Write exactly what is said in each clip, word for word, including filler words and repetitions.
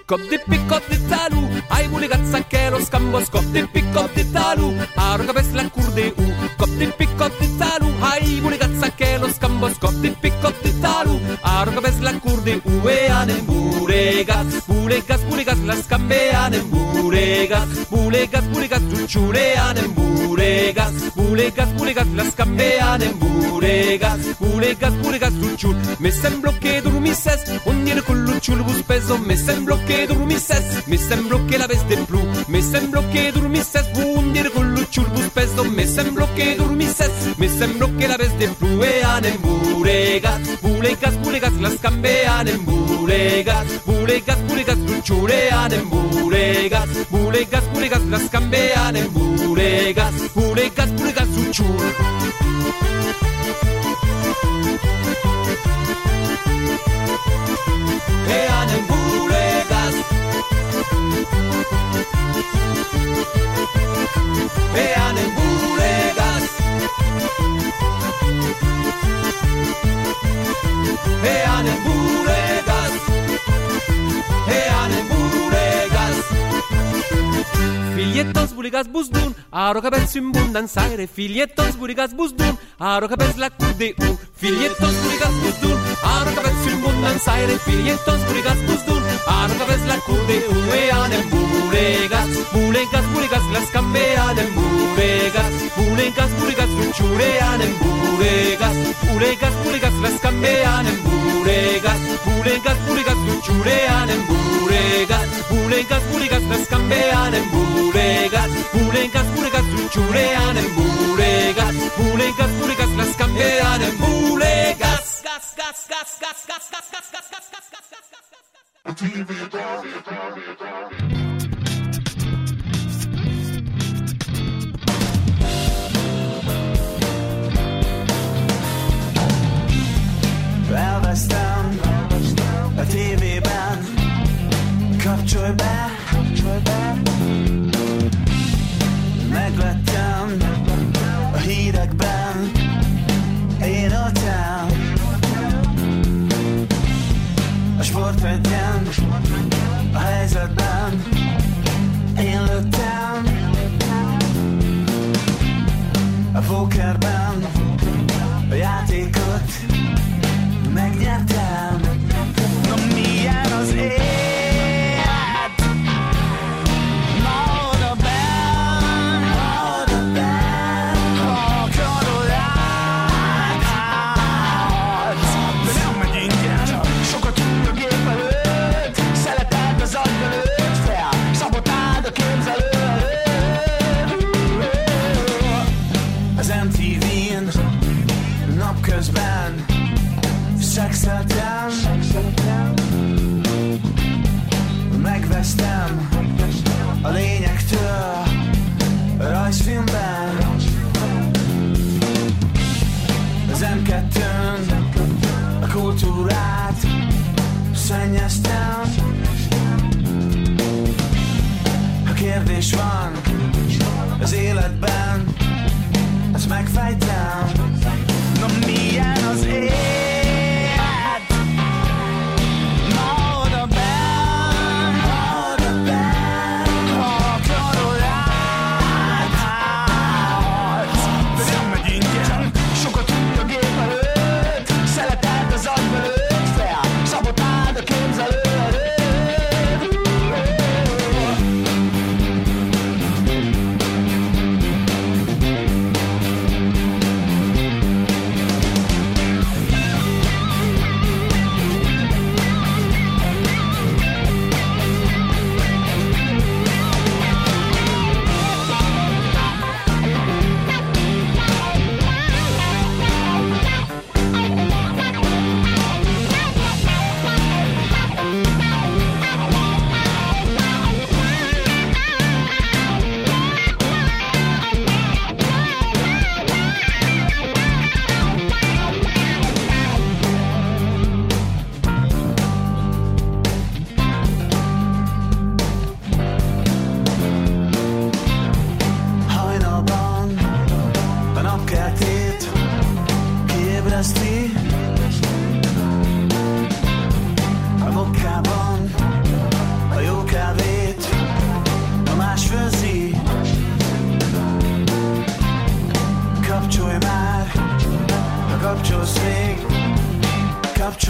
cop di picot di talu, ai buligazza che lo scambo, cop di picot di talu, aroga ves la curde u, cop di picot di talu, ai buligazza che lo scambo, cop di picot di talu, aroga ves la curde u, e anem bulegas, bulegas, bulegas, la scambe anem bulegas, bulegas, bulegas, giucciule anem bulegas, bulegas, bulegas, la scambe anem bulegas, bulegas, bulegas, giucciul, me semblo che dormisses, ogni con l'ucciul bus peso, me semblo che dormisses, me semblo che la veste blu, me semblo che dormisses, ogni con l'ucciul bus peso, me semblo che dormisses, me semblo che la veste blu, e anem bulegas, bulegas, bulegas, la scambe anem bulegas, bulegas, bulegas, giucciule anem bulegas, bulegas, bulegas, la scambe anem bulegas, bulegas, bulegas, giucciul. E anem bulegas, e anem bulegas, e anem bulegas, e anem bulegas. Figlietos bulegas busdun, aro cabez in bundanzaire, figlietos bulegas busdun, aro cabez la cude u, figlietos bulegas busdun, aro cabez in bundanzaire, figlietos bulegas busdun, aro cabez la cude u, e anem bulegas, bulegas, bulegas, las cambe anem bulegas, bulegas, bulegas, lucchure anem bulegas, bulegas, bulegas, las cambe anem bulegas, bulegas, bulegas, lucchure anem bulegas, bulegas, bulegas, las cambe anem bulegas, bulegas, bulegas, lucchure anem bulegas, bulegas, bulegas, las cambe anem bulegas. Gas, gas, gas, gas, gas, gas, gas, gas, gas, gas, gas, gas, gas, Elvesztem a tévében, kapcsolj be, megvettem a hírekben, én voltam a sportrendjen, a helyzetben, én lőttem a pókerben, a játékot megnyertem. Na milyen az élet? Ma oda benn, oda benn, ha akarod áthatsz. De nem megy ingyen, sokat ül a gép előtt, szeleted az agy előtt, fel, szabotáld a képzelő előtt. Az em té vén napközben szexeltem, megvesztem a lényektől a rajzfilmben. Az em kettőn a kultúrát szennyeztem. Ha kérdés van az életben, ezt megfejtem. Na milyen az élet?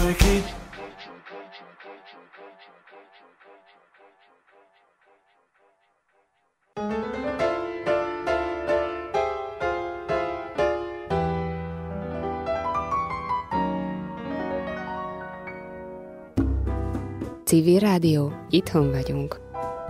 Szólj ki! Civil Rádió, itthon vagyunk.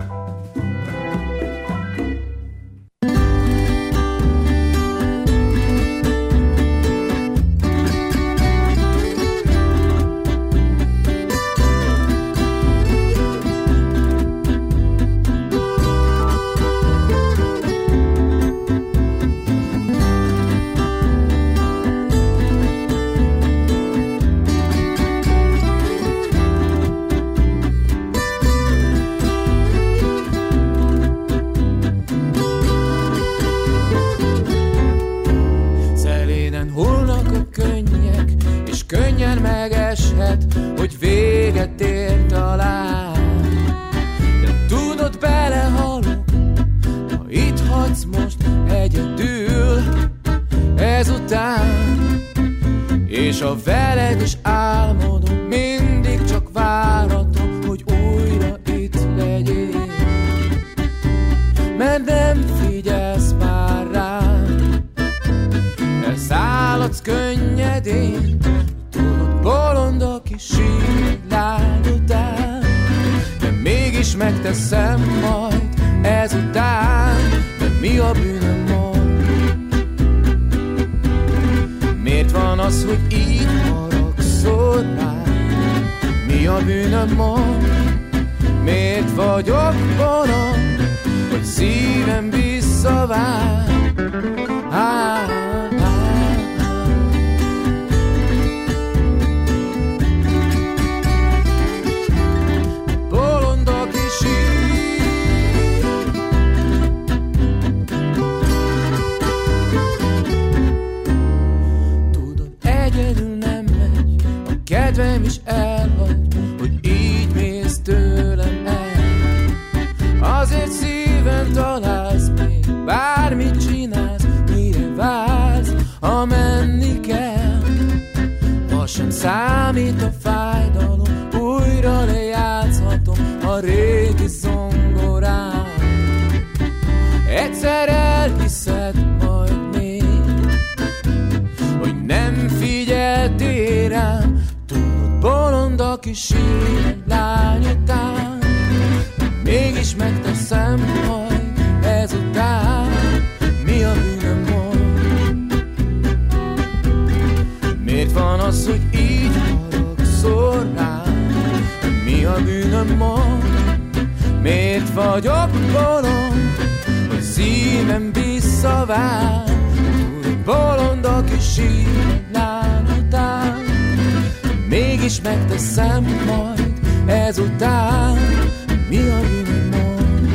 Hogy véget ér talán, de tudod, belehalok, ha itt hagysz most egyedül ezután. És ha veled is álmodom, mindig csak váratom, hogy újra itt legyél. Mert nem figyelsz már rám, elszálladsz könnyedén. Bolond, aki sír lány után, de mégis megteszem majd ezután. De mi a bűnöm mond? Miért van az, hogy így haragszol rám? Mi a bűnöm mond? Miért vagyok bolond, hogy szívem visszavár? Ah, kedvem is elhagy, hogy így mész tőlem el. Azért szívem találsz még, bármit csinálsz, mire vársz, ha menni kell. Ha sem számít a fájdalom, újra lejátszhatom a régi zongorán. Egyszer elhiszed majd még, hogy nem figyeltél rám. Bolond, aki sír egy lány után, mégis megteszem majd ezután. Mi a bűnöm mond? Miért van az, hogy így haragszol rám? Mi a bűnöm mond? Miért vagyok bolond, hogy szívem visszavár? Tudod, bolond, aki sír egy lány után, mégis megteszem majd ezután. Mi a bűnöm mond?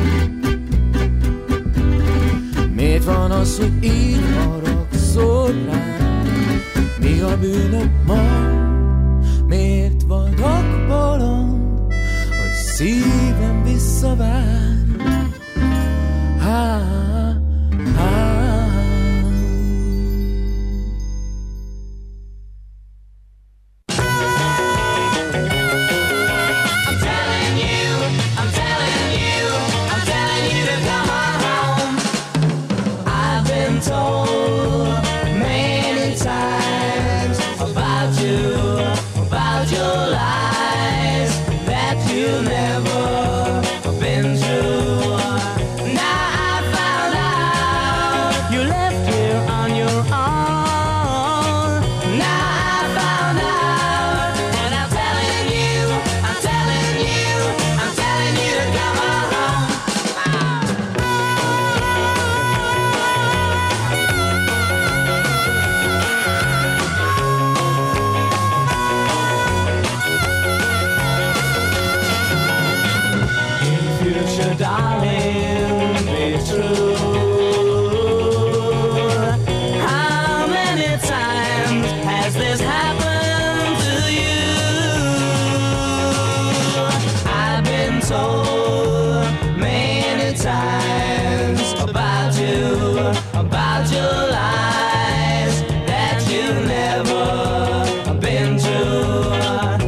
Miért van az, hogy így haragszol rám? Mi a bűnöm mond? Miért vagyok bolond, hogy szívem visszavár? Ha, ha. About your lies that you've never been through.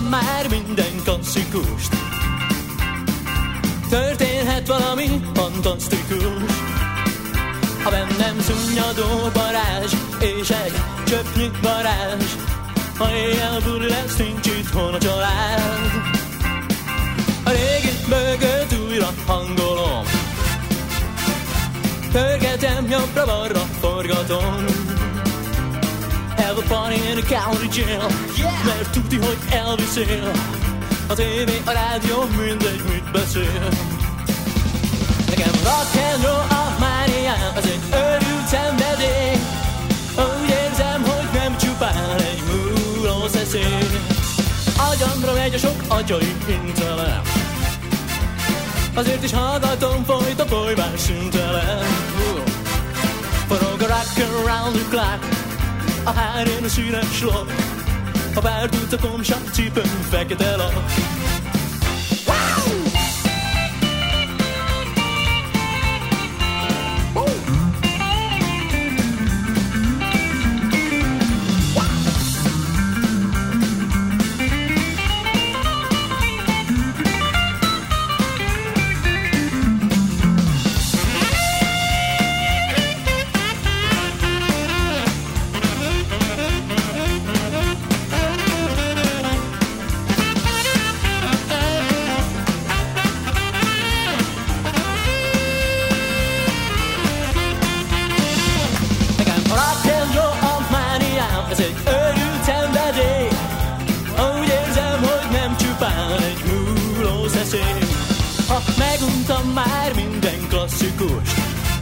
már minden klasszikust. Történhet valami fantasztikus, ha bennem szunnyadó varázs és egy csöpnyi varázs. Ha éjjel buli lesz, nincs itthon a család. A régi bögöt újra hangolom, pörgetem jobbra-balra, forgatom. Have a party in a county jail, yeah! Mert tudni, hogy elviszél. A tévé, a rádió, mindegy, mit beszél. Nekem rock and roll a mániám, ez egy őrült szenvedély. Úgy érzem, hogy nem csupán egy múló szeszély. Agyamra megy a sok agyai intellem, azért is hallgatom folyt a folyvás szüntelen. Forog a rock around the clock, a hárén a színes lap, a bár tudsz a komsat cipőn fekete lap. Meguntam már minden klasszikus,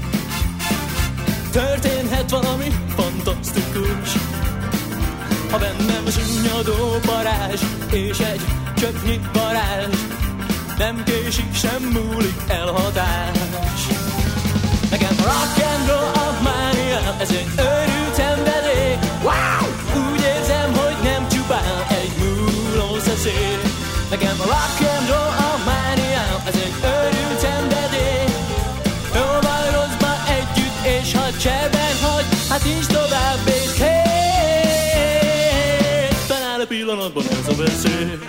történhet valami fantasztikus, ha bennem szunnyadó varázs és egy csöpnyi varázs. Nem késik, sem múlik elhatás. Nekem rock and roll a mániám, ez egy őrült szenvedély. Wow! Úgy érzem, hogy nem csupán egy múló szeszély. Nekem rock and roll a mániám, ez egy őrült szenvedély. Jóval rosszba együtt, és ha cserben hagy, hát nincs tovább és kész. Talán a pillanatban ez a veszély.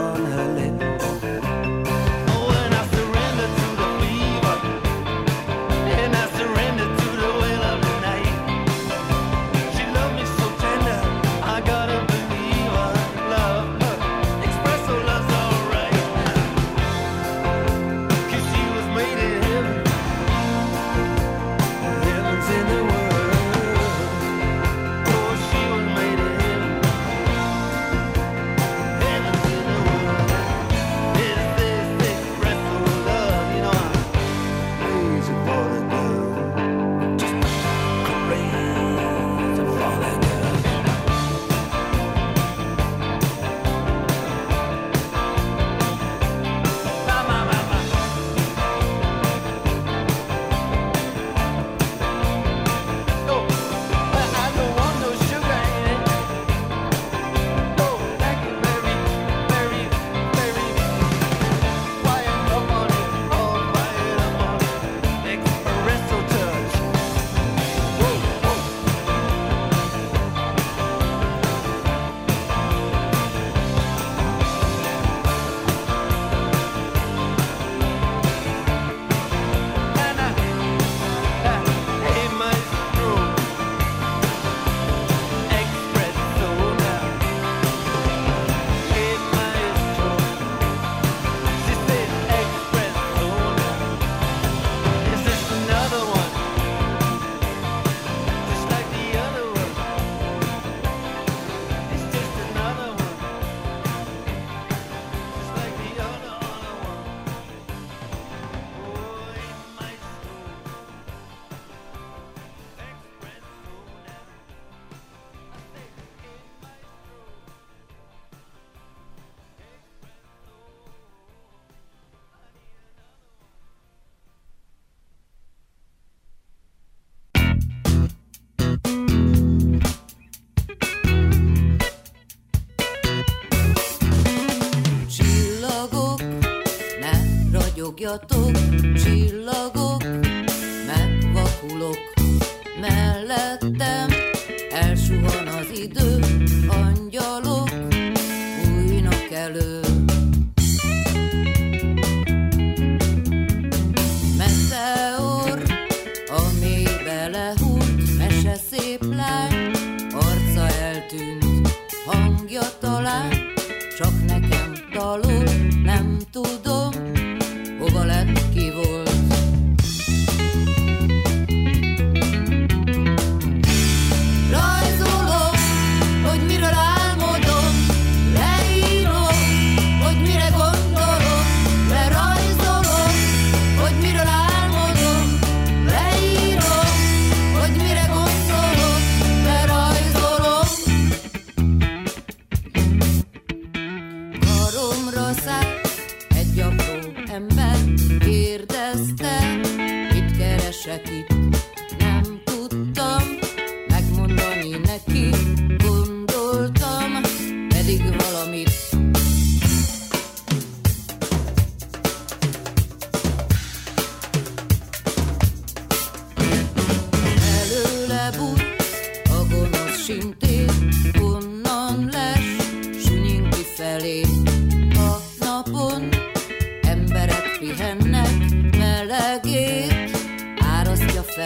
on her lips. When I surrender to the fever, and I surrender to the will of the night. She loved me so tender, I gotta believe her. Love her, espresso love's alright. 'Cause she was made in heaven, heaven's in the world. Oh, she was made in heaven, heaven's in the world. It's this espresso love, you know I'm crazy for the girl, just crazy for the girl. Ma, ma, ma, ma. Oh, but I don't want no sugar in it. Oh, thank you very, very, very. Quiet up on it, oh, quiet up on it. Espresso touch. Whoa, whoa. And I, uh, hey, maestro. Espresso now. Hey, maestro. She said espresso now. Is this another one? Just like the other one. It's just another one. Just like the other, other one. Oh, hey, maestro. Espresso now. I say, hey, maestro. Csillagok, ne ragyogjatok, csillagok, megvakulok. Mellettem elsuhan az idő, angyalok bújnak elő. Meteor, a mélybe lehúlt, mese szép lány, arca eltűnt, hangja talán, csak nekem dalol, nem tudom, hova lett, ki volt. Rajzolom, hogy miről álmodom, leírom, hogy mire gondolok, lerajzolom, hogy miről álmodom, leírom, hogy mire gondolok, lerajzolom. Karomra szállt egy apró ember, kérdezte, mit keresek itt. Nem tudtam megmondani neki, gondoltam, pedig valamit. Előle bújt a gonosz sintér, onnan les, sünying kifelé. A napon emberek pihennek, melegét árasztja fel.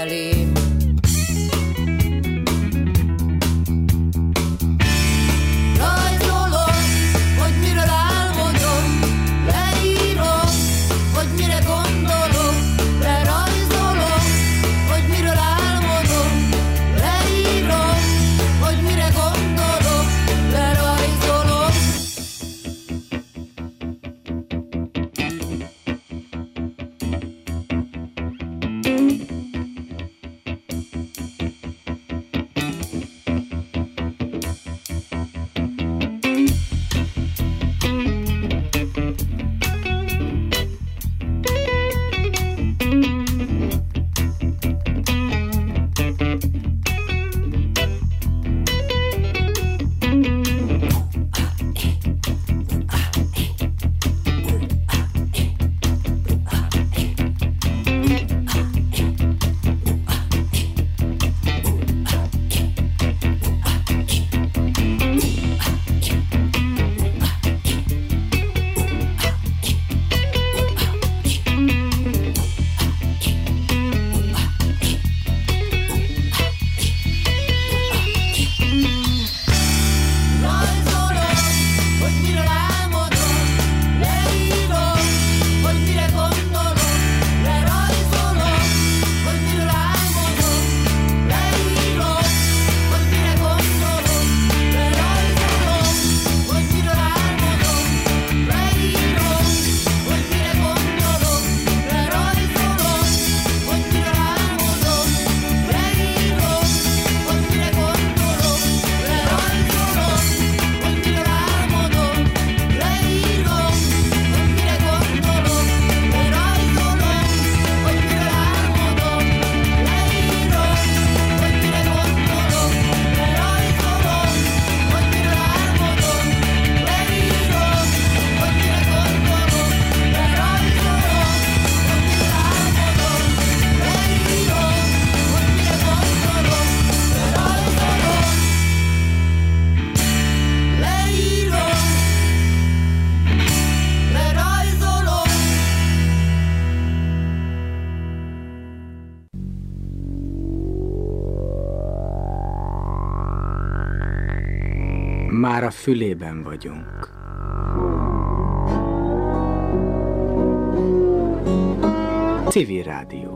már a fülében vagyunk. Civil Rádió.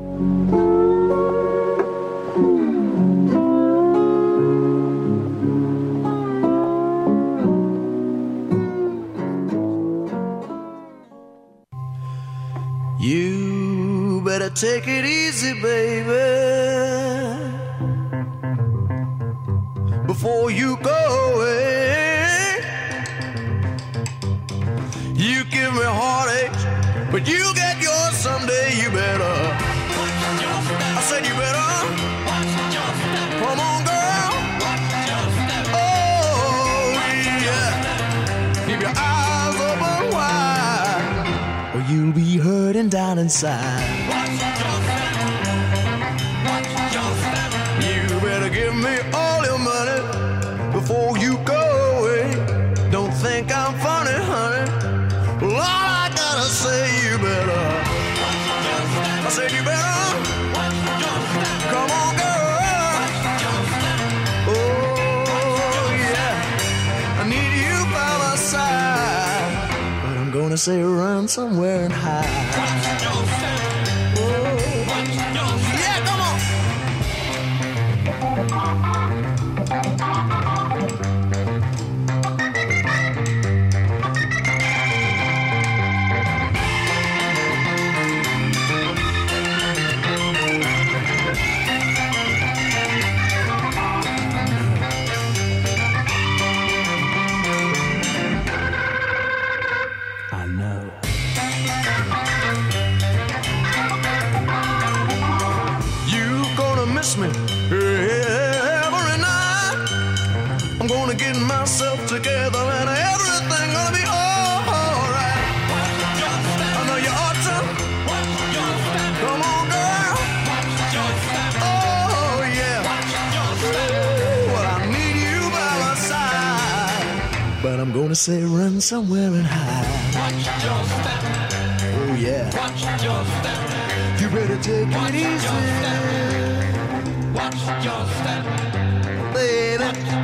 You better take it easy, baby, before you go away. You give me heartache, but you get yours someday. You better, I said you better, come on girl, oh yeah, keep your eyes open wide, or you'll be hurting down inside. You better give me all your money before you go away. Don't think I'm funny, honey. Well, all I gotta say, you better, I said you better, come on girl, oh yeah, I need you by my side, but I'm gonna say run somewhere and hide. Oh, yeah, come on. Miss me every night. I'm gonna get myself together and everything gonna be alright. I know you ought to. Come on, girl. Oh yeah. Well, I need you by my side, but I'm gonna say run somewhere and hide. Oh yeah. You better take it easy. Watch your step, baby.